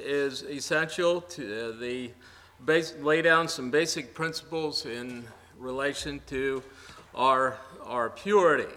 is essential to lay down some basic principles in relation to our purity.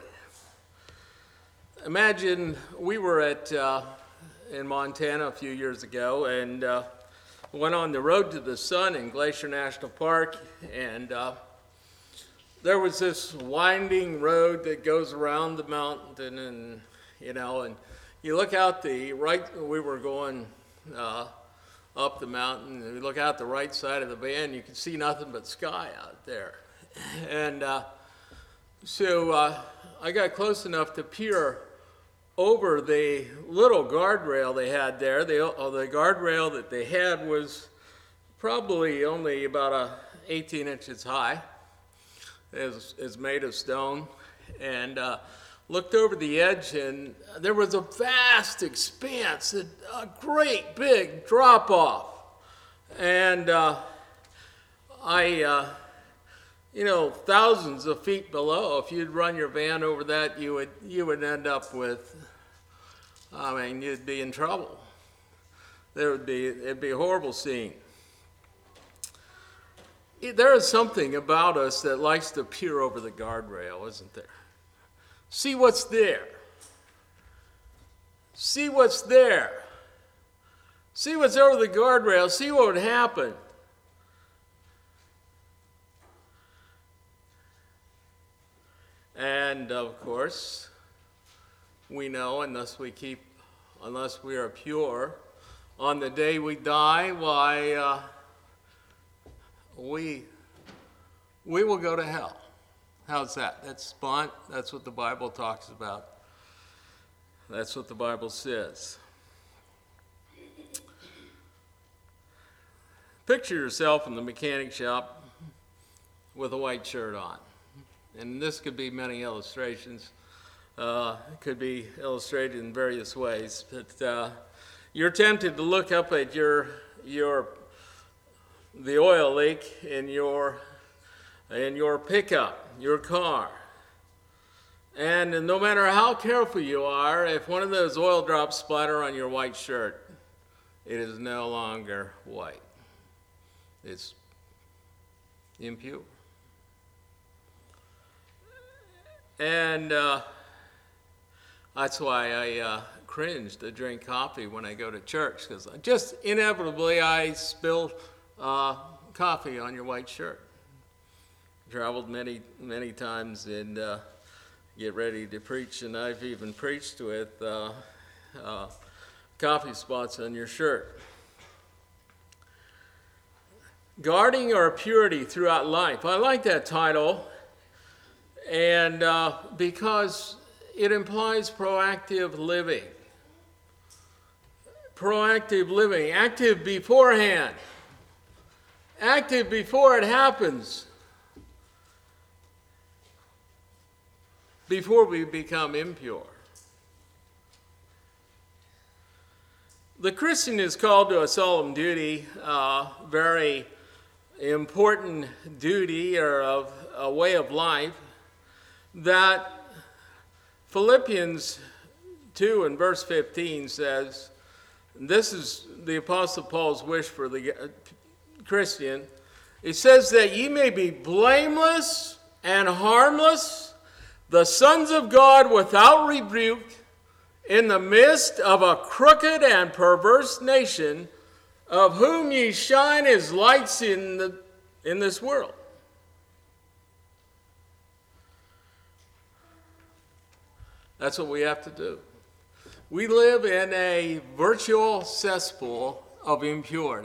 Imagine we were in Montana a few years ago and went on the Road to the Sun in Glacier National Park, and there was this winding road that goes around the mountain, and you look out we were going up the mountain, and you look out the right side of the van, you can see nothing but sky out there. And so I got close enough to peer over the little guardrail they had there. The guardrail that they had was probably only about 18 inches high. Is made of stone, and looked over the edge, and there was a vast expanse, a great big drop off. And thousands of feet below, if you'd run your van over that, you would end up with, you'd be in trouble. It'd be a horrible scene. There is something about us that likes to peer over the guardrail, isn't there? See what's there. See what's there. See what's over the guardrail. See what would happen. And of course, we know unless we are pure, on the day we die, why, we will go to hell. How's that? That's what the Bible talks about. That's what the Bible says. Picture yourself in the mechanic shop with a white shirt on. And this could be many illustrations. It could be illustrated in various ways. But you're tempted to look up at the oil leak in your pickup, your car. And no matter how careful you are, if one of those oil drops splatter on your white shirt, it is no longer white. It's impure. And that's why I cringe to drink coffee when I go to church, because just inevitably I spill coffee on your white shirt. Traveled many times and get ready to preach, and I've even preached with coffee spots on your shirt. Guarding our purity throughout life. I like that title, and because it implies proactive living. Proactive living, active beforehand. Active before it happens. Before we become impure. The Christian is called to a solemn duty, very important duty or of a way of life that Philippians 2 and verse 15 says, this is the Apostle Paul's wish for the Christian. It says that ye may be blameless and harmless, the sons of God without rebuke, in the midst of a crooked and perverse nation, of whom ye shine as lights in this world. That's what we have to do. We live in a virtual cesspool of impurity.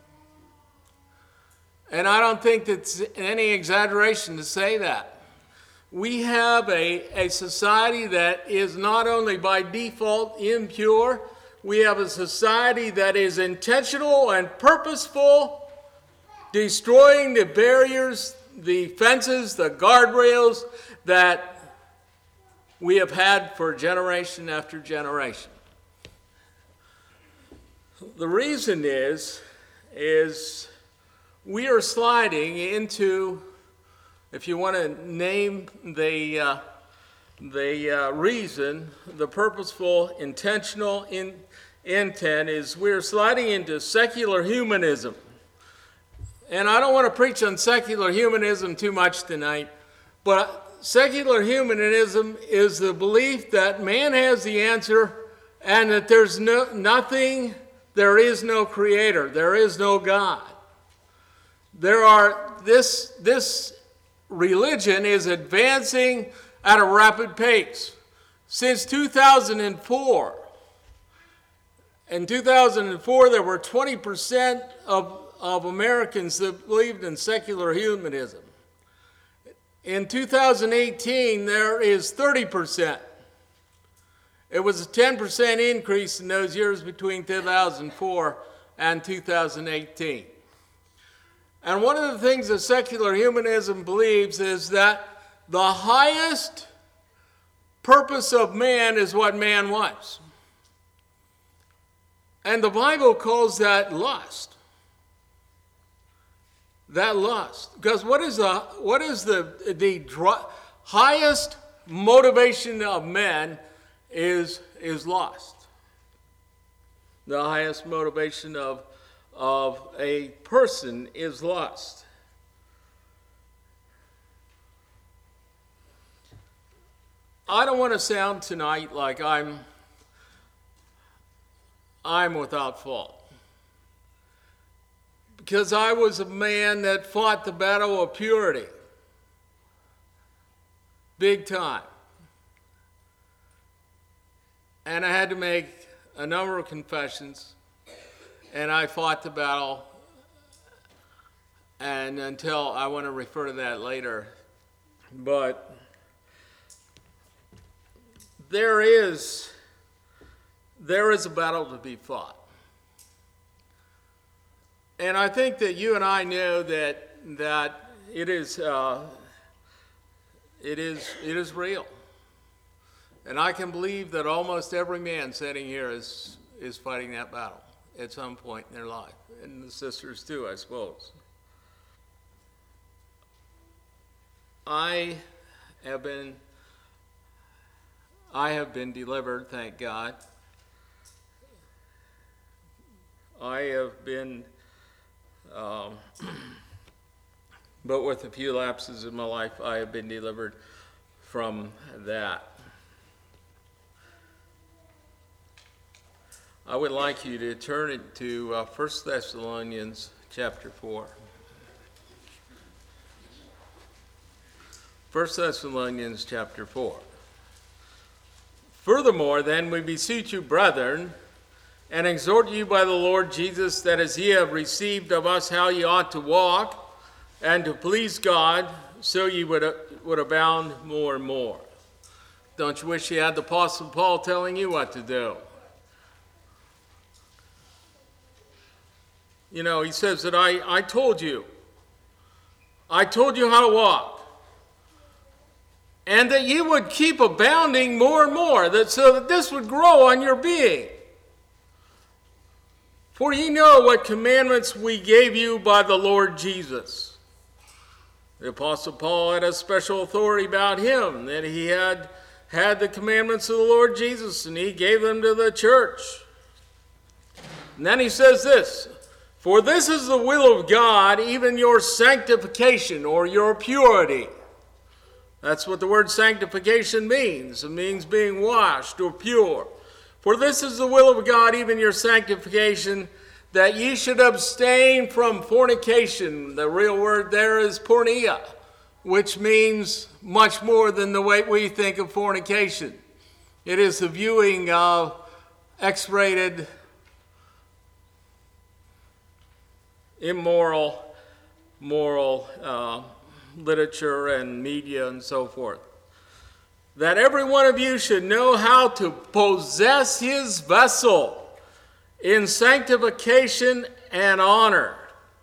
And I don't think it's any exaggeration to say that. We have a society that is not only by default impure, we have a society that is intentional and purposeful, destroying the barriers, the fences, the guardrails that we have had for generation after generation. The reason is we are sliding into, if you want to name the reason, the purposeful, intentional, in 10 is we're sliding into secular humanism. And I don't want to preach on secular humanism too much tonight, but secular humanism is the belief that man has the answer and that there's nothing, there is no creator, there is no God. This religion is advancing at a rapid pace. Since 2004, in 2004 there were 20% of Americans that believed in secular humanism. In 2018 there is 30%. It was a 10% increase in those years between 2004 and 2018. And one of the things that secular humanism believes is that the highest purpose of man is what man wants. And the Bible calls that lust. That lust. Because what is the highest motivation of men is lust. The highest motivation of a person is lust. I don't want to sound tonight like I'm without fault. Because I was a man that fought the battle of purity. Big time. And I had to make a number of confessions. And I fought the battle. And until I want to refer to that later. But there is a battle to be fought. And I think that you and I know that it is real. And I can believe that almost every man sitting here is fighting that battle at some point in their life. And the sisters too, I suppose. I have been delivered, thank God. I have been, but with a few lapses in my life, I have been delivered from that. I would like you to turn it to 1 Thessalonians chapter 4. 1 Thessalonians chapter 4. Furthermore, then, we beseech you, brethren, and exhort you by the Lord Jesus, that as ye have received of us how ye ought to walk, and to please God, so ye would abound more and more. Don't you wish you had the Apostle Paul telling you what to do? You know, he says that I told you how to walk. And that you would keep abounding more and more, so that this would grow on your being. For ye know what commandments we gave you by the Lord Jesus. The Apostle Paul had a special authority about him, that he had the commandments of the Lord Jesus, and he gave them to the church. And then he says this, for this is the will of God, even your sanctification, or your purity. That's what the word sanctification means. It means being washed or pure. For this is the will of God, even your sanctification, that ye should abstain from fornication. The real word there is porneia, which means much more than the way we think of fornication. It is the viewing of X-rated, immoral, moral literature and media and so forth. That every one of you should know how to possess his vessel in sanctification and honor.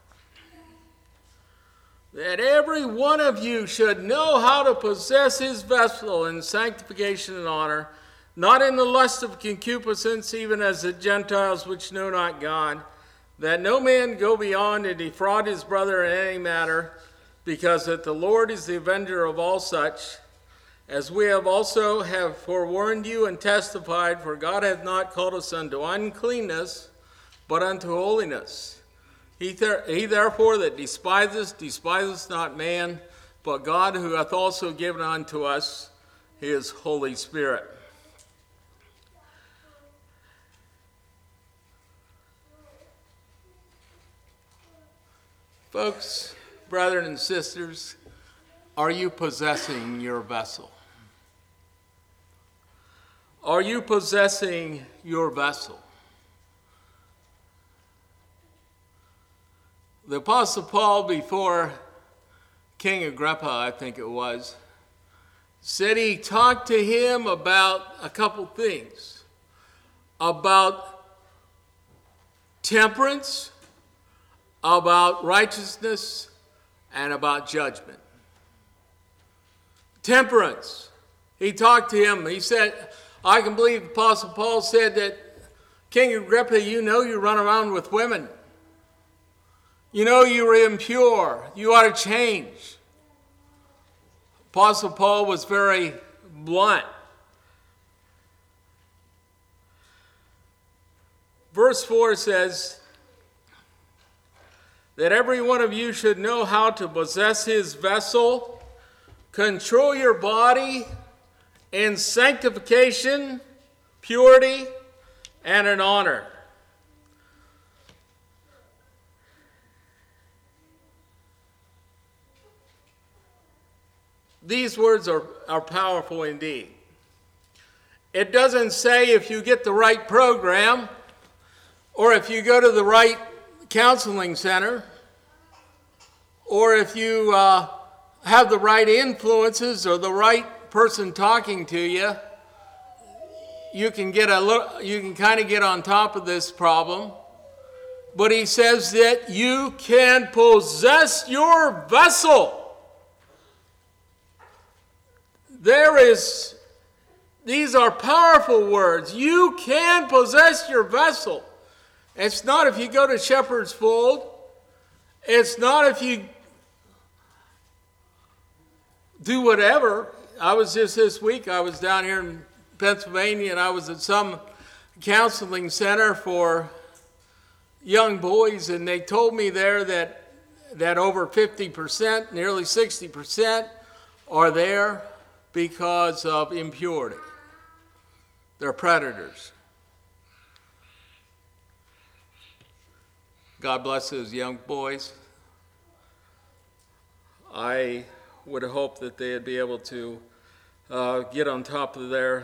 That every one of you should know how to possess his vessel in sanctification and honor, not in the lust of concupiscence, even as the Gentiles which know not God, that no man go beyond and defraud his brother in any matter, because that the Lord is the avenger of all such, as we have also have forewarned you and testified, for God hath not called us unto uncleanness, but unto holiness. He therefore that despiseth not man, but God, who hath also given unto us his Holy Spirit. Folks, brethren and sisters, are you possessing your vessel? Are you possessing your vessel? The Apostle Paul, before King Agrippa, I think it was, said he talked to him about a couple things. About temperance, about righteousness, and about judgment. Temperance. He talked to him. He said, I can believe the Apostle Paul said that, King Agrippa, you know you run around with women. You know you're impure. You ought to change. Apostle Paul was very blunt. Verse 4 says that every one of you should know how to possess his vessel, control your body in sanctification, purity, and in honor. These words are powerful indeed. It doesn't say if you get the right program or if you go to the right counseling center or if you have the right influences or the right person talking to you, you can kind of get on top of this problem. But he says that you can possess your vessel. These are powerful words. You can possess your vessel. It's not if you go to Shepherd's Fold. It's not if you do whatever. I was just this week, I was down here in Pennsylvania, and I was at some counseling center for young boys, and they told me there that over 50%, nearly 60% are there because of impurity. They're predators. God bless those young boys. I would hope that they'd be able to get on top of their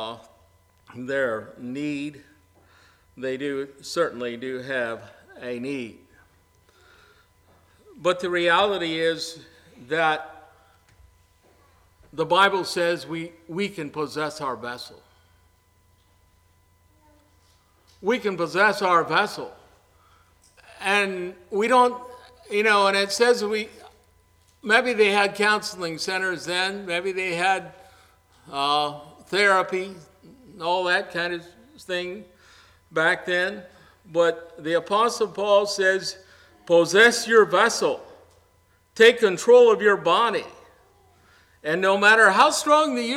need. They certainly do have a need. But the reality is that the Bible says we can possess our vessel. We can possess our vessel. And we don't, and it says maybe they had counseling centers then, maybe they had therapy, all that kind of thing back then. But the Apostle Paul says, possess your vessel. Take control of your body. And no matter how strong the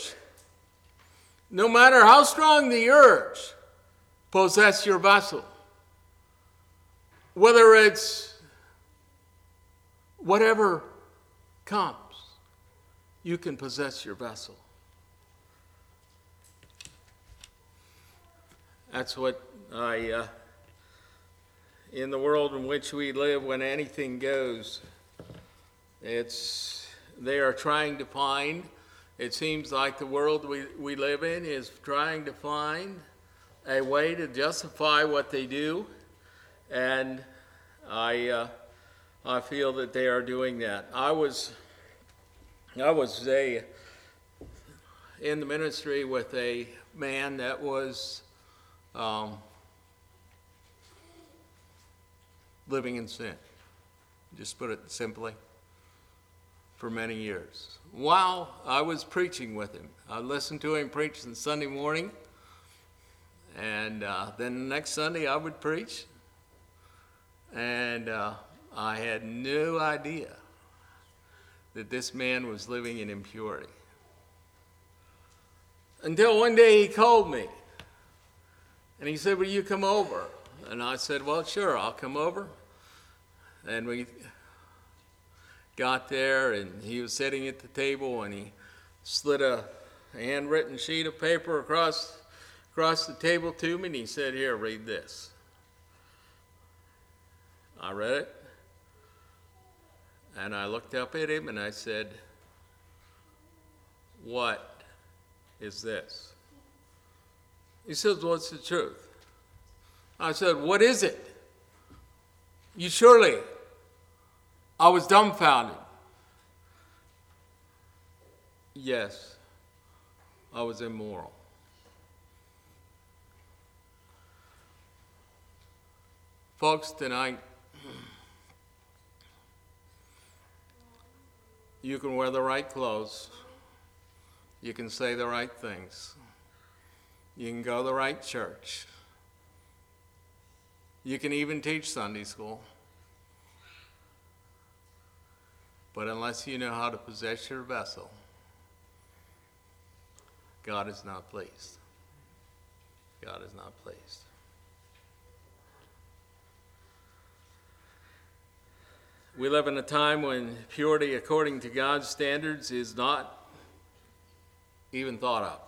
urge, possess your vessel. Whether it's whatever comes, you can possess your vessel. That's what in the world in which we live, when anything goes, they are trying to find, it seems like the world we live in is trying to find a way to justify what they do, and I feel that they are doing that. I was in the ministry with a man that was living in sin, just put it simply, for many years. While I was preaching with him, I listened to him preach on Sunday morning, and then the next Sunday I would preach, and I had no idea that this man was living in impurity. Until one day he called me. And he said, will you come over? And I said, well, sure, I'll come over. And we got there, and he was sitting at the table, and he slid a handwritten sheet of paper across the table to me, and he said, here, read this. I read it, and I looked up at him, and I said, what is this? He says, what's the truth? I said, what is it? I was dumbfounded. Yes, I was immoral. Folks, tonight, you can wear the right clothes. You can say the right things. You can go to the right church. You can even teach Sunday school. But unless you know how to possess your vessel, God is not pleased. God is not pleased. We live in a time when purity according to God's standards is not even thought of.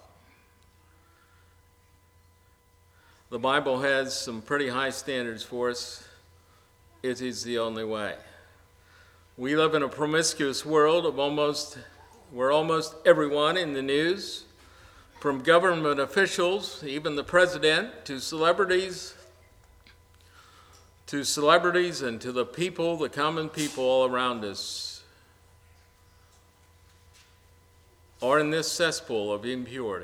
The Bible has some pretty high standards for us. It is the only way. We live in a promiscuous world where almost everyone in the news, from government officials, even the president, to celebrities and to the people, the common people all around us, are in this cesspool of impurity.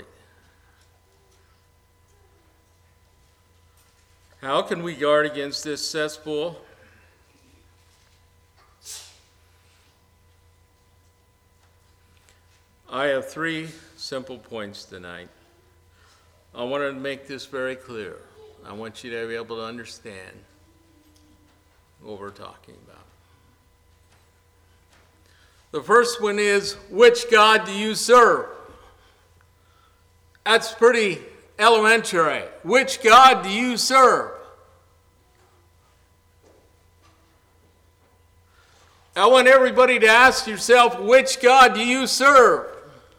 How can we guard against this cesspool? I have 3 simple points tonight. I want to make this very clear. I want you to be able to understand what we're talking about. The first one is, which God do you serve? That's pretty elementary. Which God do you serve? I want everybody to ask yourself, which God do you serve?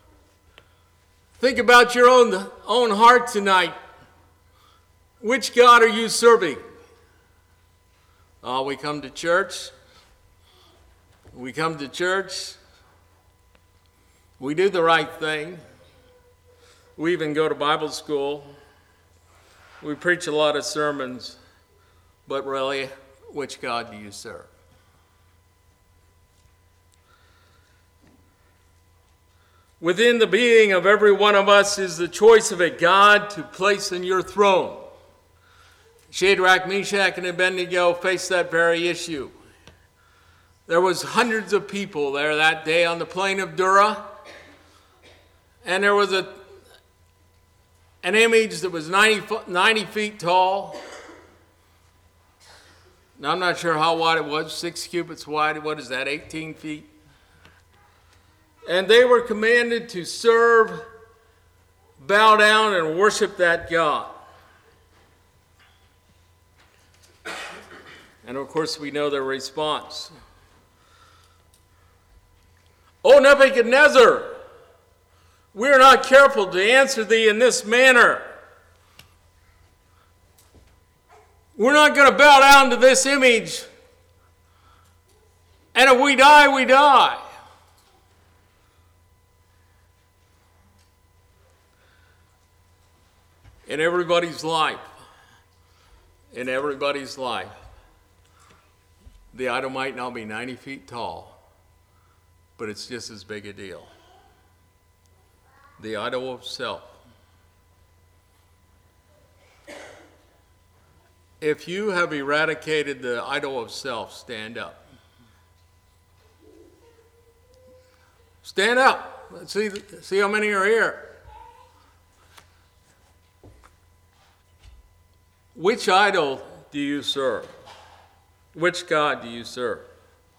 Think about your own heart tonight. Which God are you serving? Oh, we come to church. We come to church. We do the right thing. We even go to Bible school. We preach a lot of sermons. But really, which God do you serve? Within the being of every one of us is the choice of a God to place in your throne. Shadrach, Meshach, and Abednego faced that very issue. There was hundreds of people there that day on the plain of Dura, and there was an image that was 90 feet tall. Now, I'm not sure how wide it was, 6 cubits wide. What is that, 18 feet? And they were commanded to serve, bow down, and worship that God. And of course, we know their response. O Nebuchadnezzar, we are not careful to answer thee in this manner. We're not going to bow down to this image. And if we die, we die. In everybody's life, the idol might not be 90 feet tall, but it's just as big a deal. The idol of self. If you have eradicated the idol of self, stand up. Stand up. Let's see how many are here. Which idol do you serve? Which God do you serve?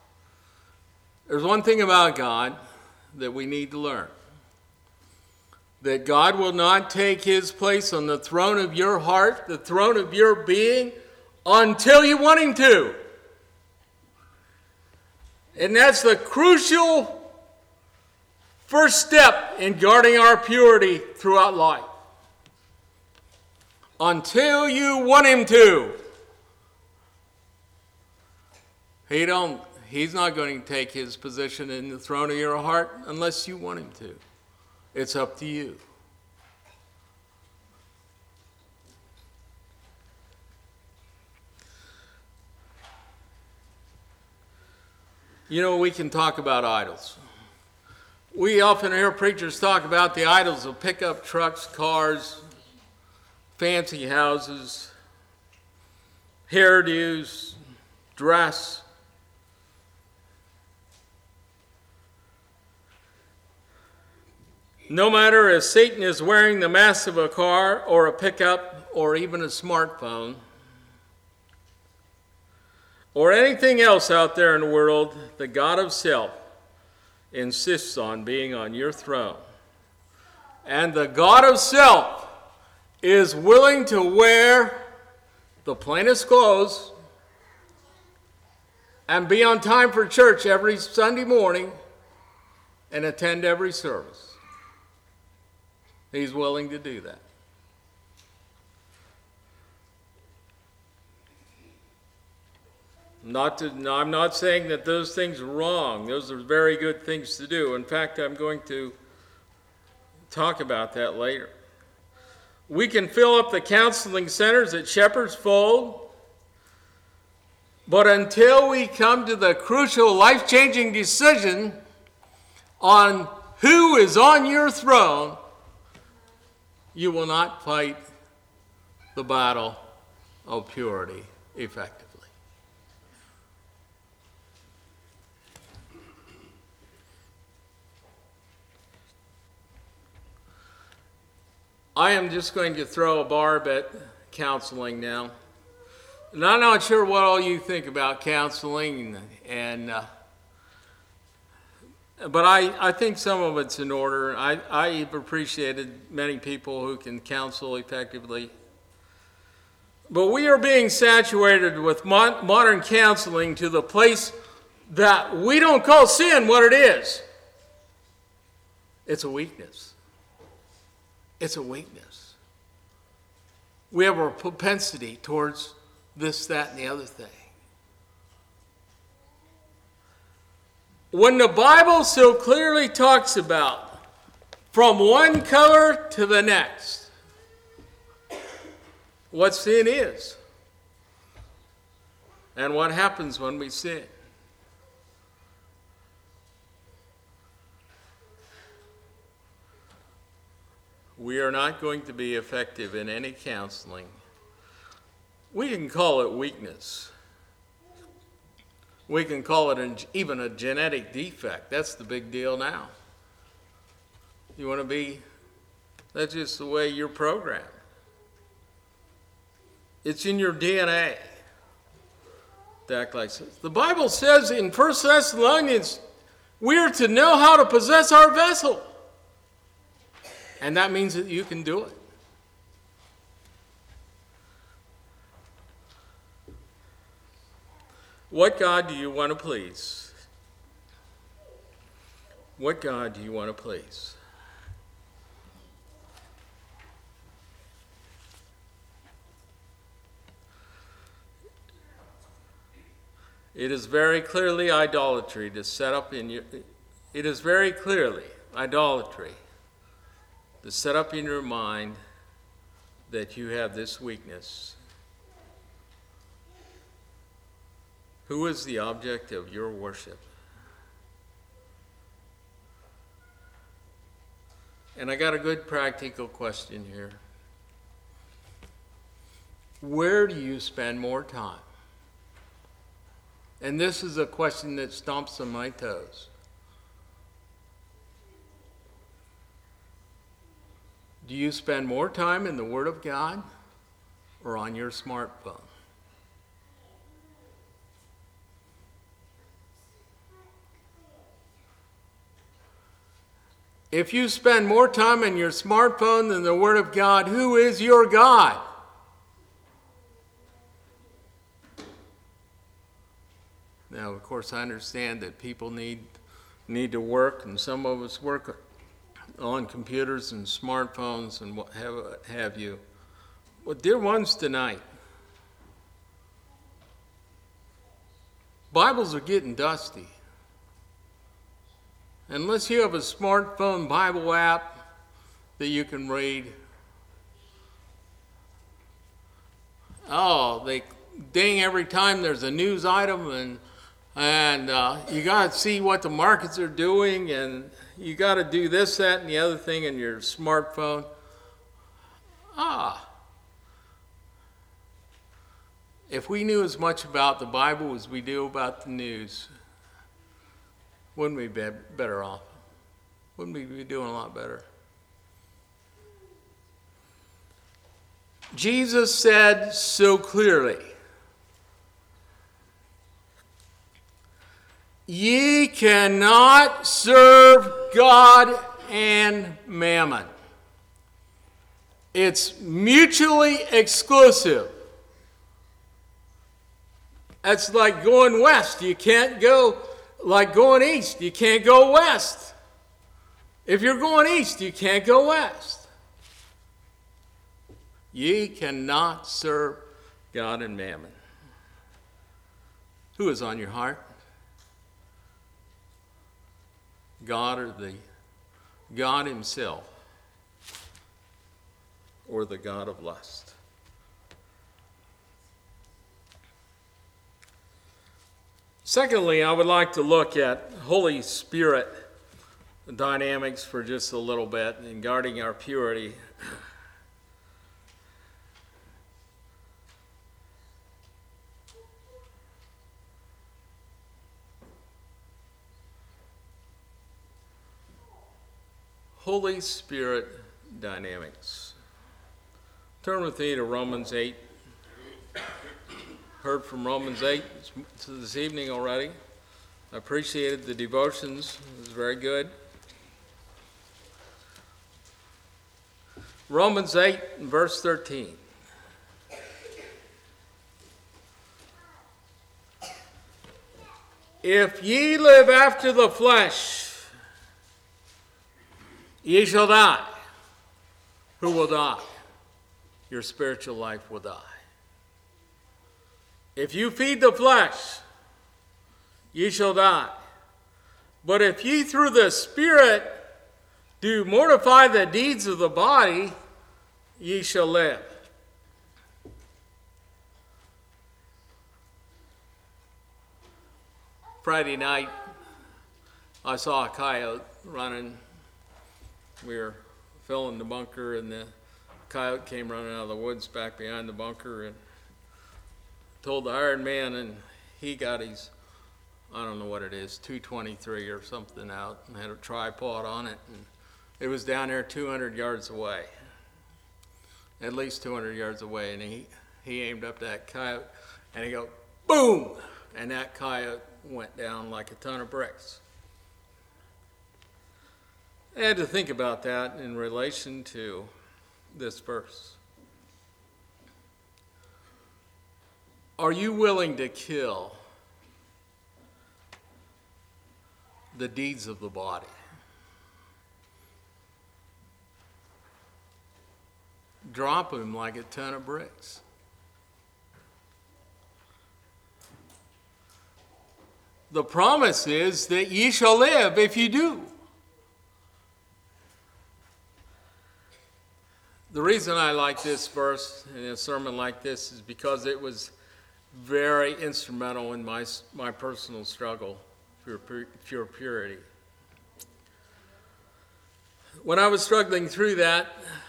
There's one thing about God that we need to learn. that God will not take his place on the throne of your heart, the throne of your being, until you want him to. And that's the crucial first step in guarding our purity throughout life. Until you want him to. He's not going to take his position in the throne of your heart unless you want him to. It's up to you. You know, we can talk about idols. We often hear preachers talk about the idols of pickup trucks, cars, fancy houses, hairdos, dress. No matter if Satan is wearing the mask of a car or a pickup or even a smartphone or anything else out there in the world, the God of self insists on being on your throne. And the God of self is willing to wear the plainest clothes and be on time for church every Sunday morning and attend every service. He's willing to do that. I'm not saying that those things are wrong. Those are very good things to do. In fact, I'm going to talk about that later. We can fill up the counseling centers at Shepherd's Fold, but until we come to the crucial life-changing decision on who is on your throne, you will not fight the battle of purity effectively. I am just going to throw a barb at counseling now. And I'm not sure what all you think about counseling, but I think some of it's in order. I've appreciated many people who can counsel effectively. But we are being saturated with modern counseling to the place that we don't call sin what it is. It's a weakness. It's a weakness. We have a propensity towards this, that, and the other thing. When the Bible so clearly talks about from one color to the next, what sin is and what happens when we sin. We are not going to be effective in any counseling. We can call it weakness. We can call it even a genetic defect. That's the big deal now. You want to be, that's just the way you're programmed. It's in your DNA to act like this. The Bible says in 1 Thessalonians, we are to know how to possess our vessel. And that means that you can do it. What God do you want to please? What God do you want to please? It is very clearly idolatry to set up in your, it is very clearly idolatry to set up in your mind that you have this weakness. Who is the object of your worship? And I got a good practical question here. Where do you spend more time? And this is a question that stomps on my toes. Do you spend more time in the Word of God or on your smartphone? If you spend more time on your smartphone than the Word of God, who is your God? Now, of course, I understand that people need to work, and some of us work on computers and smartphones and what have you. But dear ones tonight, Bibles are getting dusty. Unless you have a smartphone Bible app that you can read, they ding every time there's a news item, and you got to see what the markets are doing, and you got to do this, that, and the other thing in your smartphone. If we knew as much about the Bible as we do about the news, wouldn't we be better off? Wouldn't we be doing a lot better? Jesus said so clearly, "Ye cannot serve God and mammon." It's mutually exclusive. That's like going west. You can't go, like going east. You can't go west. If you're going east, you can't go west. Ye cannot serve God and mammon. Who is on your heart? God or God himself, or the God of lust? Secondly, I would like to look at Holy Spirit dynamics for just a little bit in guarding our purity. Holy Spirit dynamics. Turn with me to Romans 8. Heard from Romans 8 this evening already. I appreciated the devotions. It was very good. Romans 8 and verse 13. If ye live after the flesh, ye shall die. Who will die? Your spiritual life will die. If you feed the flesh, ye shall die. But if ye through the Spirit do mortify the deeds of the body, ye shall live. Friday night, I saw a coyote running. We were filling the bunker, and the coyote came running out of the woods back behind the bunker, and told the hired man, and he got his, I don't know what it is, 223 or something out, and had a tripod on it, and it was down there 200 yards away, at least 200 yards away, and he aimed up that coyote, and he go, boom, and that coyote went down like a ton of bricks. I had to think about that in relation to this verse. Are you willing to kill the deeds of the body? Drop them like a ton of bricks. The promise is that ye shall live if you do. The reason I like this verse in a sermon like this is because it was very instrumental in my personal struggle for purity. When I was struggling through that,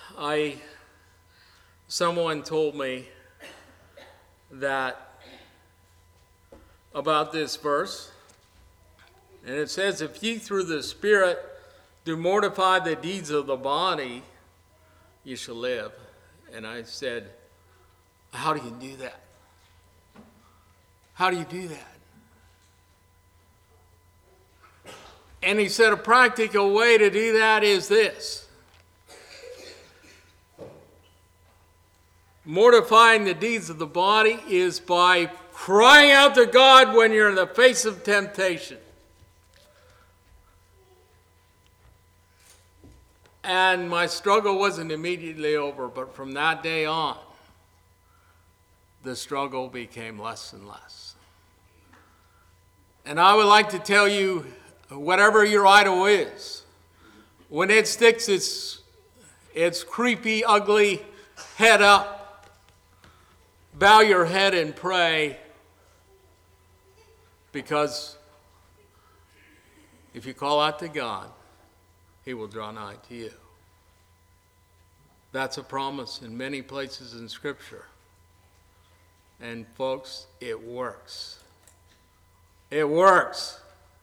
someone told me that about this verse, and it says, if ye through the Spirit do mortify the deeds of the body, you shall live. And I said, how do you do that? How do you do that? And he said a practical way to do that is this. Mortifying the deeds of the body is by crying out to God when you're in the face of temptation. And my struggle wasn't immediately over, but from that day on, the struggle became less and less. And I would like to tell you, whatever your idol is, when it sticks its creepy, ugly head up, bow your head and pray, because if you call out to God, he will draw nigh to you. That's a promise in many places in Scripture. And folks, it works. It works.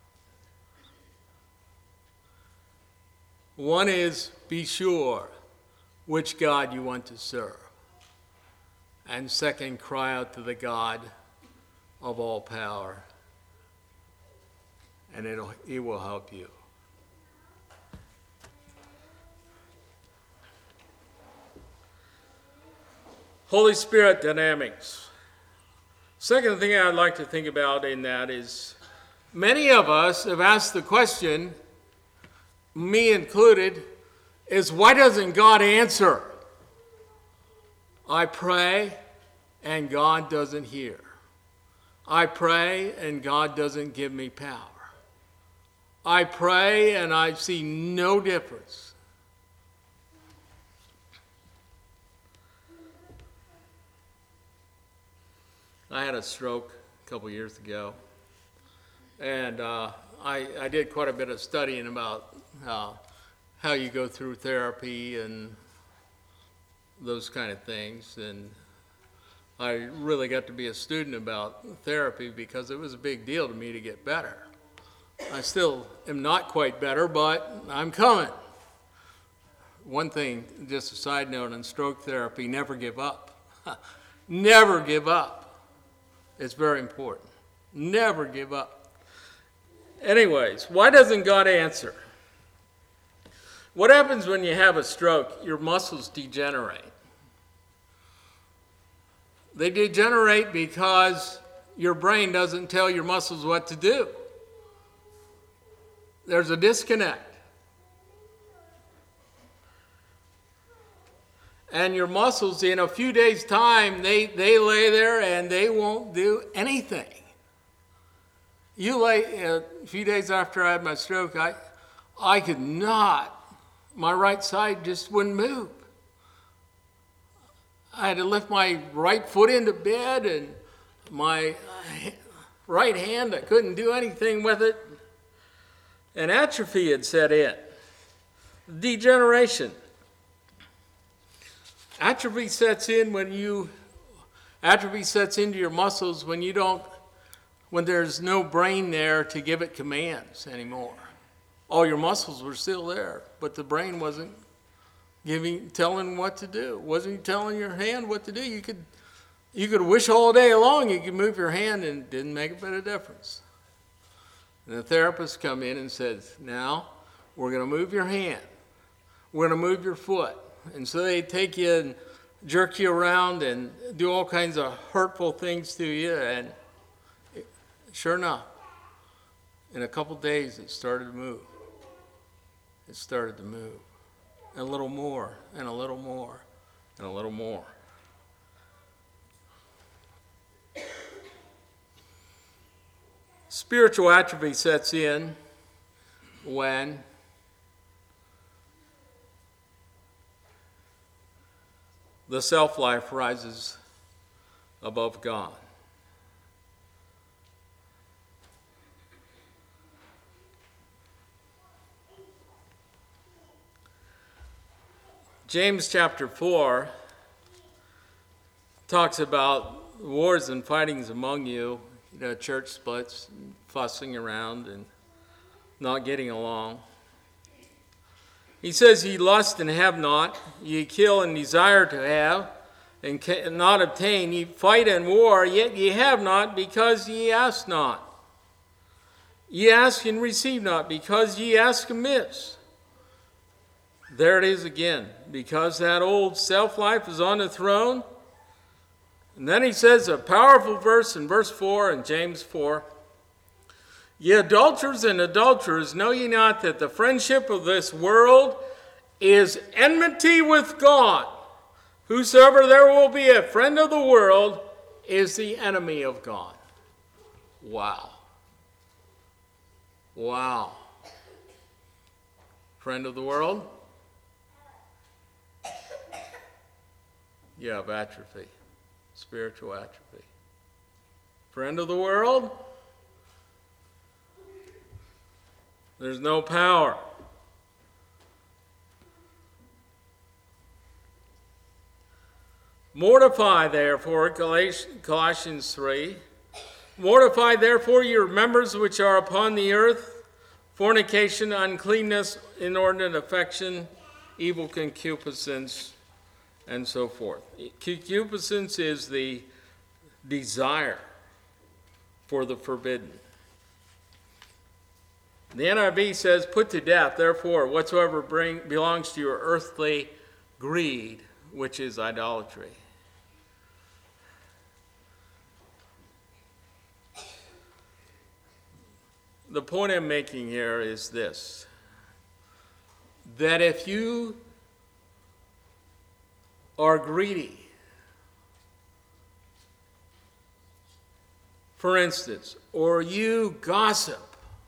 One is, be sure which God you want to serve. And second, cry out to the God of all power, and he will help you. Holy Spirit dynamics. Second thing I'd like to think about in that is, many of us have asked the question, me included, is why doesn't God answer? I pray and God doesn't hear. I pray and God doesn't give me power. I pray and I see no difference. I had a stroke a couple years ago, and I did quite a bit of studying about how you go through therapy and those kind of things, and I really got to be a student about therapy because it was a big deal to me to get better. I still am not quite better, but I'm coming. One thing, just a side note on stroke therapy, never give up. Never give up. It's very important. Never give up. Anyways, why doesn't God answer? What happens when you have a stroke? Your muscles degenerate. They degenerate because your brain doesn't tell your muscles what to do. There's a disconnect. And your muscles, in a few days' time, they lay there and they won't do anything. A few days after I had my stroke, I could not, my right side just wouldn't move. I had to lift my right foot into bed, and my right hand, I couldn't do anything with it. And atrophy had set in. Degeneration. Atrophy sets into your muscles when there's no brain there to give it commands anymore. All your muscles were still there, but the brain wasn't telling what to do. Wasn't telling your hand what to do. You could wish all day long you could move your hand, and it didn't make a bit of difference. And the therapist come in and says, now we're going to move your hand. We're going to move your foot. And so they take you and jerk you around and do all kinds of hurtful things to you. And sure enough, in a couple days, it started to move. It started to move. And a little more, and a little more, and a little more. Spiritual atrophy sets in when the self-life rises above God. James chapter 4 talks about wars and fightings among you, church splits, fussing around and not getting along. He says, ye lust and have not, ye kill and desire to have, and cannot obtain. Ye fight and war, yet ye have not, because ye ask not. Ye ask and receive not, because ye ask amiss. There it is again, because that old self-life is on the throne. And then he says a powerful verse in verse 4 in James 4. Ye adulterers and adulterers, know ye not that the friendship of this world is enmity with God? Whosoever there will be a friend of the world is the enemy of God. Wow. Wow. Friend of the world? You have atrophy, spiritual atrophy. Friend of the world? There's no power. Mortify, therefore, Colossians 3, mortify, therefore, your members which are upon the earth, fornication, uncleanness, inordinate affection, evil concupiscence, and so forth. Concupiscence is the desire for the forbidden. The NIV says, put to death, therefore, whatsoever belongs to your earthly greed, which is idolatry. The point I'm making here is this, that if you are greedy, for instance, or you gossip,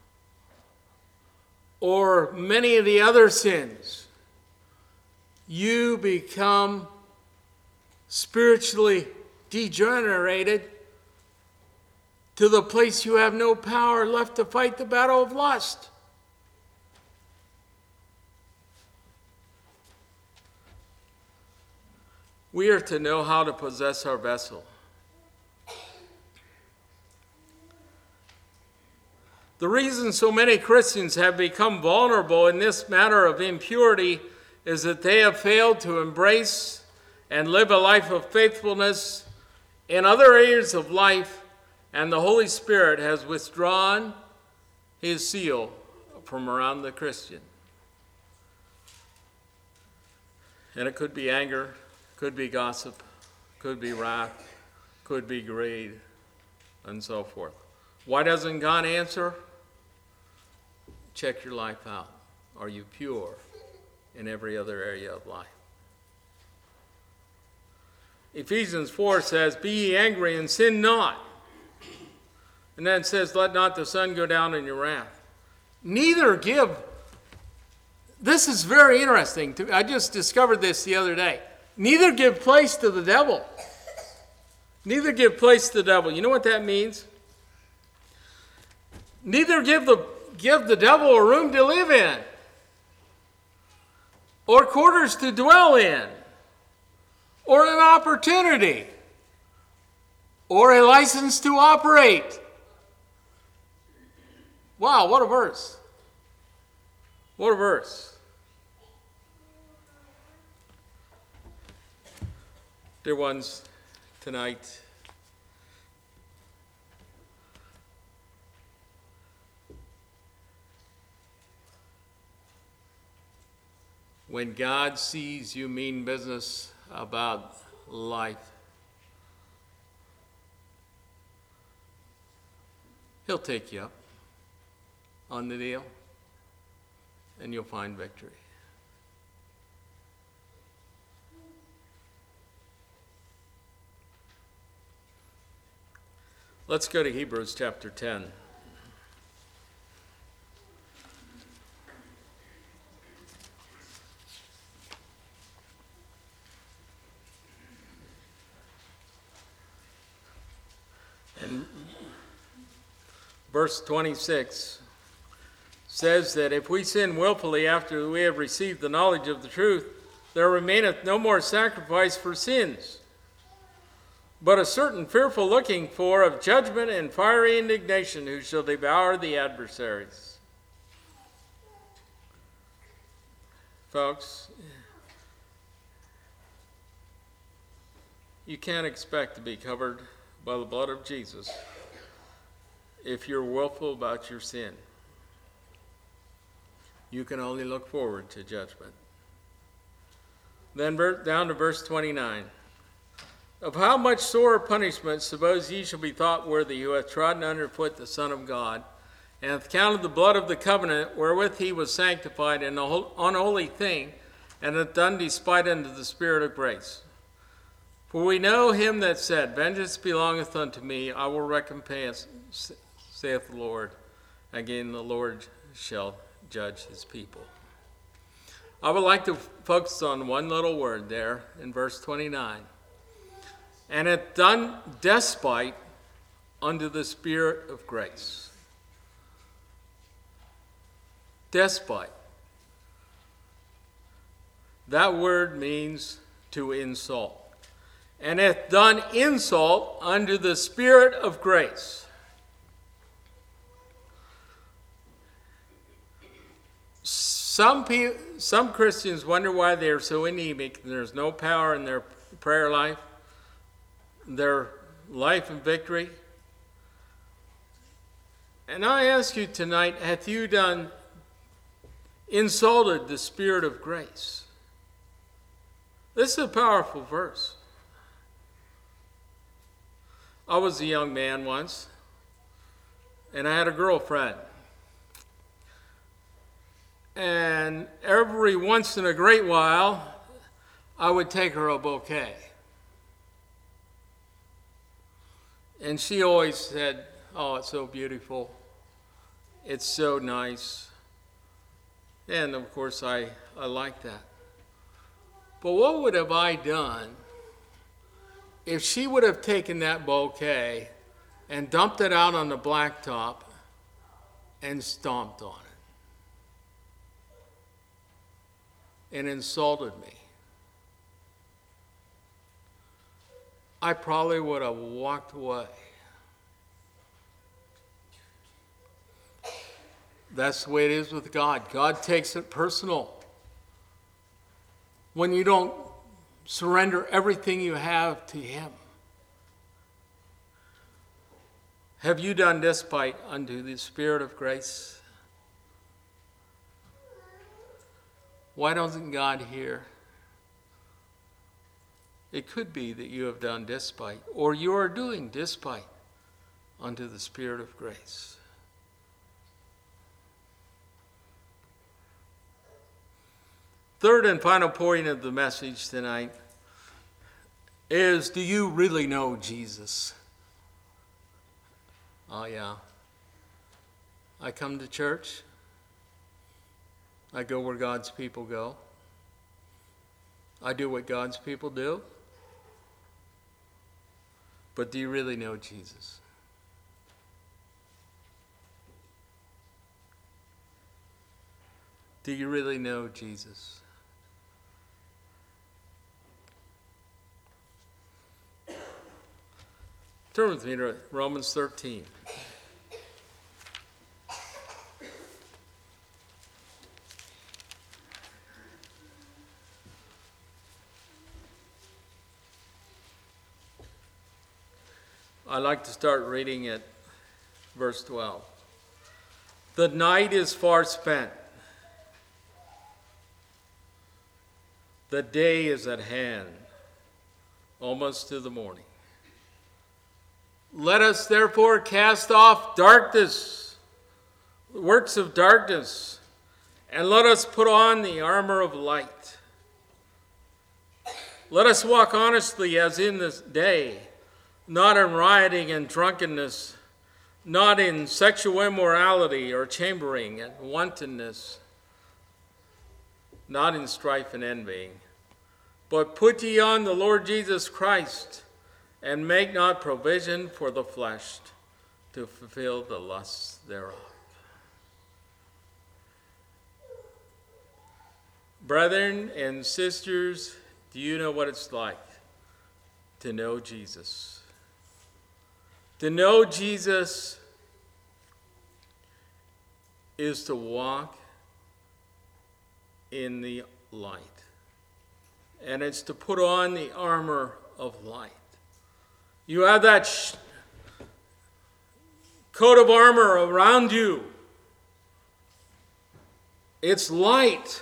or many of the other sins, you become spiritually degenerated to the place you have no power left to fight the battle of lust. We are to know how to possess our vessel. The reason so many Christians have become vulnerable in this matter of impurity is that they have failed to embrace and live a life of faithfulness in other areas of life, and the Holy Spirit has withdrawn his seal from around the Christian. And it could be anger, could be gossip, could be wrath, could be greed, and so forth. Why doesn't God answer? Check your life out. Are you pure in every other area of life? Ephesians 4 says, be ye angry and sin not. And then it says, let not the sun go down in your wrath. Neither give. This is very interesting. I just discovered this the other day. Neither give place to the devil. Neither give place to the devil. You know what that means? Neither give the devil a room to live in, or quarters to dwell in, or an opportunity, or a license to operate. Wow, what a verse. What a verse. Dear ones, tonight, when God sees you mean business about life, he'll take you up on the deal, and you'll find victory. Let's go to Hebrews chapter 10. And verse 26 says that if we sin willfully after we have received the knowledge of the truth, there remaineth no more sacrifice for sins, but a certain fearful looking for of judgment and fiery indignation, who shall devour the adversaries. Folks, you can't expect to be covered by the blood of Jesus if you're willful about your sin. You can only look forward to judgment. Then down to verse 29. Of how much sorer punishment suppose ye shall be thought worthy, who hath trodden under foot the Son of God, and hath counted the blood of the covenant wherewith he was sanctified an unholy thing, and hath done despite unto the Spirit of grace. For we know him that said, Vengeance belongeth unto me, I will recompense, saith the Lord. Again, the Lord shall judge his people. I would like to focus on one little word there in verse 29. And hath done despite unto the Spirit of grace. Despite. That word means to insult. And hath done insult unto the Spirit of grace. Some Christians wonder why they are so anemic and there's no power in their prayer life, their life and victory. And I ask you tonight, hath you insulted the Spirit of grace? This is a powerful verse. I was a young man once, and I had a girlfriend. And every once in a great while, I would take her a bouquet. And she always said, oh, it's so beautiful. It's so nice. And of course, I like that. But what would have I done if she would have taken that bouquet and dumped it out on the blacktop and stomped on it and insulted me? I probably would have walked away. That's the way it is with God. God takes it personal. When you don't surrender everything you have to Him. Have you done despite unto the Spirit of grace? Why doesn't God hear? It could be that you have done despite, or you are doing despite unto the Spirit of grace. Third and final point of the message tonight is, do you really know Jesus? Oh yeah. I come to church. I go where God's people go. I do what God's people do. But do you really know Jesus? Do you really know Jesus? Turn with me to Romans 13. I like to start reading at verse 12. The night is far spent. The day is at hand, almost to the morning. Let us therefore cast off darkness, works of darkness, and let us put on the armor of light. Let us walk honestly as in this day, not in rioting and drunkenness, not in sexual immorality or chambering and wantonness, not in strife and envying, but put ye on the Lord Jesus Christ, and make not provision for the flesh to fulfill the lusts thereof. Brethren and sisters, do you know what it's like to know Jesus? To know Jesus is to walk in the light. And it's to put on the armor of light. You have that coat of armor around you. It's light.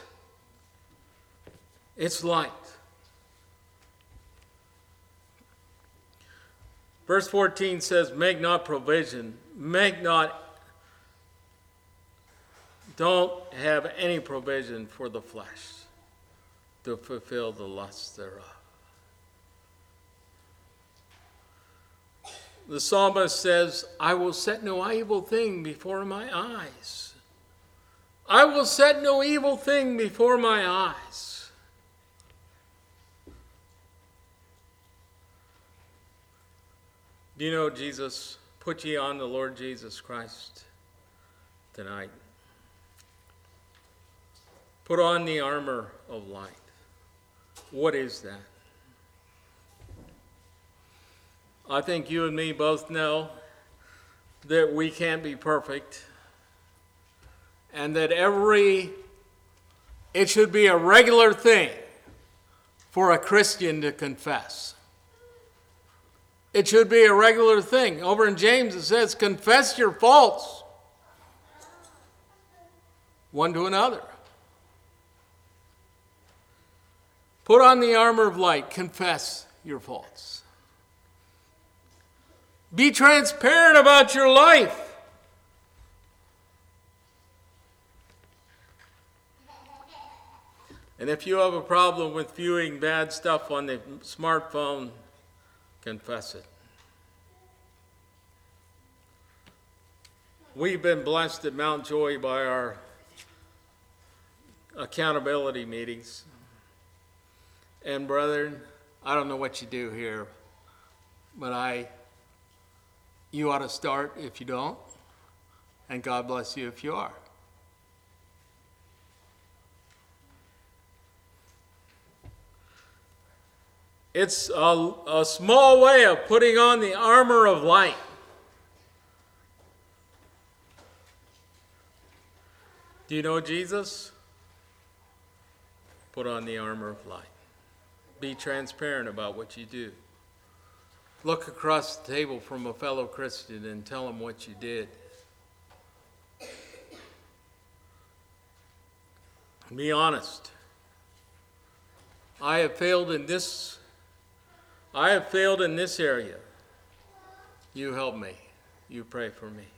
It's light. Verse 14 says, make not provision. Don't have any provision for the flesh to fulfill the lusts thereof. The psalmist says, I will set no evil thing before my eyes. I will set no evil thing before my eyes. Do you know Jesus? Put ye on the Lord Jesus Christ tonight. Put on the armor of light. What is that? I think you and me both know that we can't be perfect, and that it should be a regular thing for a Christian to confess. It should be a regular thing. Over in James it says, confess your faults one to another. Put on the armor of light. Confess your faults. Be transparent about your life. And if you have a problem with viewing bad stuff on the smartphone, confess it. We've been blessed at Mount Joy by our accountability meetings. And brethren, I don't know what you do here, but you ought to start if you don't, and God bless you if you are. It's a small way of putting on the armor of light. Do you know Jesus? Put on the armor of light. Be transparent about what you do. Look across the table from a fellow Christian and tell him what you did. Be honest. I have failed in this area. You help me. You pray for me.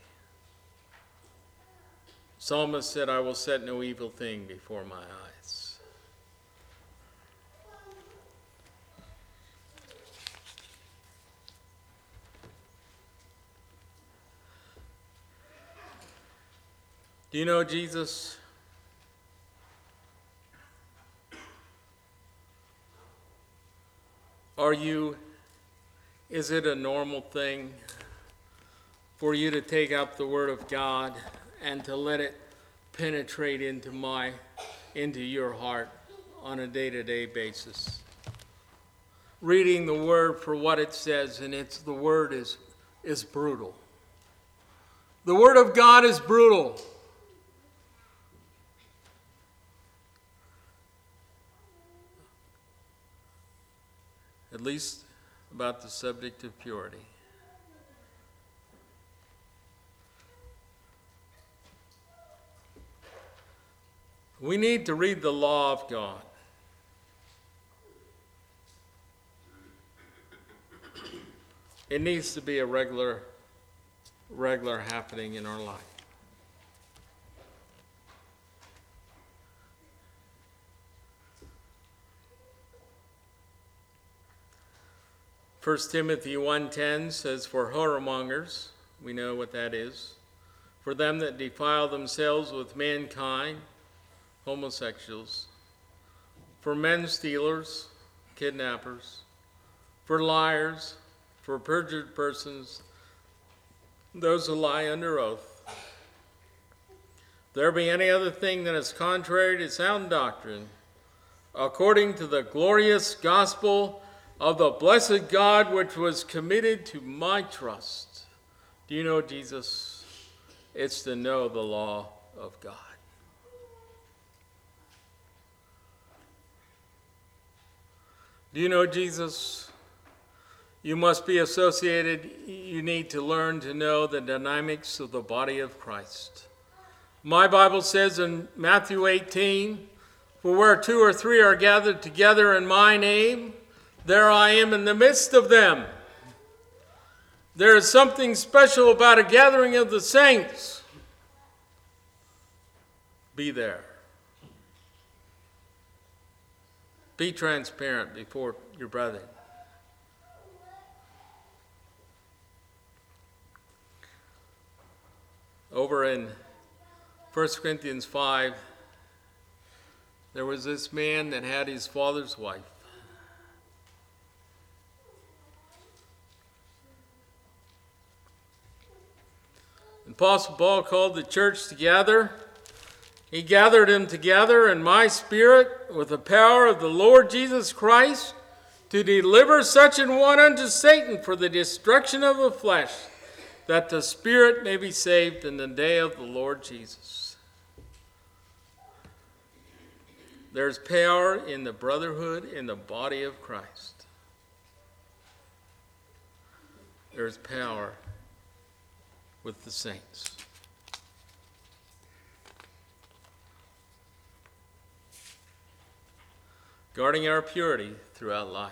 Psalmist said, I will set no evil thing before my eyes. Do you know Jesus? Is it a normal thing for you to take up the Word of God and to let it penetrate into your heart on a day-to-day basis? Reading the Word for what it says, and the Word is brutal. The Word of God is brutal. At least about the subject of purity. We need to read the law of God. It needs to be a regular happening in our life. First Timothy 1:10 says, for whoremongers, we know what that is, for them that defile themselves with mankind, homosexuals, for men stealers, kidnappers, for liars, for perjured persons, those who lie under oath. If there be any other thing that is contrary to sound doctrine, according to the glorious gospel of the blessed God which was committed to my trust. Do you know Jesus? It's to know the law of God. Do you know Jesus? you must be associated. You need to learn to know the dynamics of the body of Christ. My Bible says in Matthew 18, "For where 2 or 3 are gathered together in my name, there I am in the midst of them." There is something special about a gathering of the saints. Be there. Be transparent before your brethren. Over in 1 Corinthians 5, there was this man that had his father's wife. Apostle Paul called the church together. He gathered them together in my spirit with the power of the Lord Jesus Christ to deliver such an one unto Satan for the destruction of the flesh, that the spirit may be saved in the day of the Lord Jesus. There's power in the brotherhood in the body of Christ. There's power with the saints. Guarding our purity throughout life.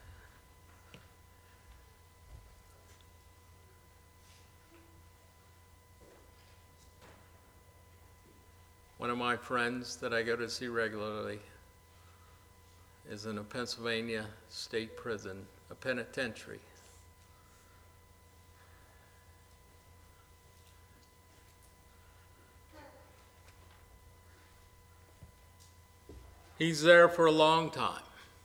One of my friends that I go to see regularly is in a Pennsylvania state prison, a penitentiary. He's there for a long time.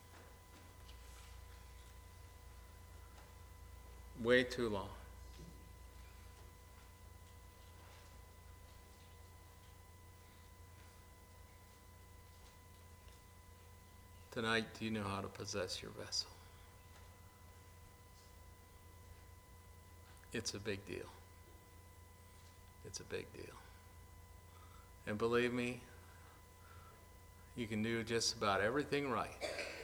Way too long. Tonight, do you know how to possess your vessel? It's a big deal. It's a big deal. And believe me, you can do just about everything right.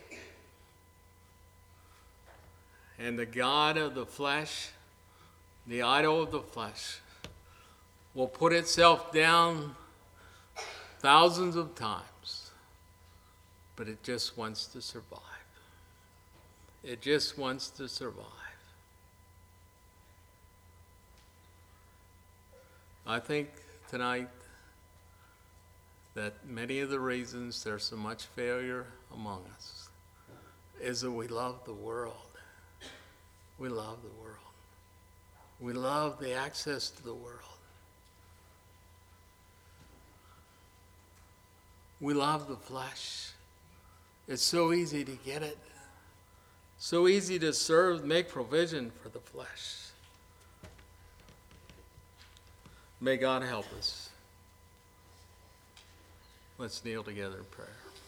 And the god of the flesh, the idol of the flesh, will put itself down thousands of times, but it just wants to survive. It just wants to survive. I think tonight that many of the reasons there's so much failure among us is that we love the world. We love the world. We love the access to the world. We love the flesh. It's so easy to get it. So easy to serve, make provision for the flesh. May God help us. Let's kneel together in prayer.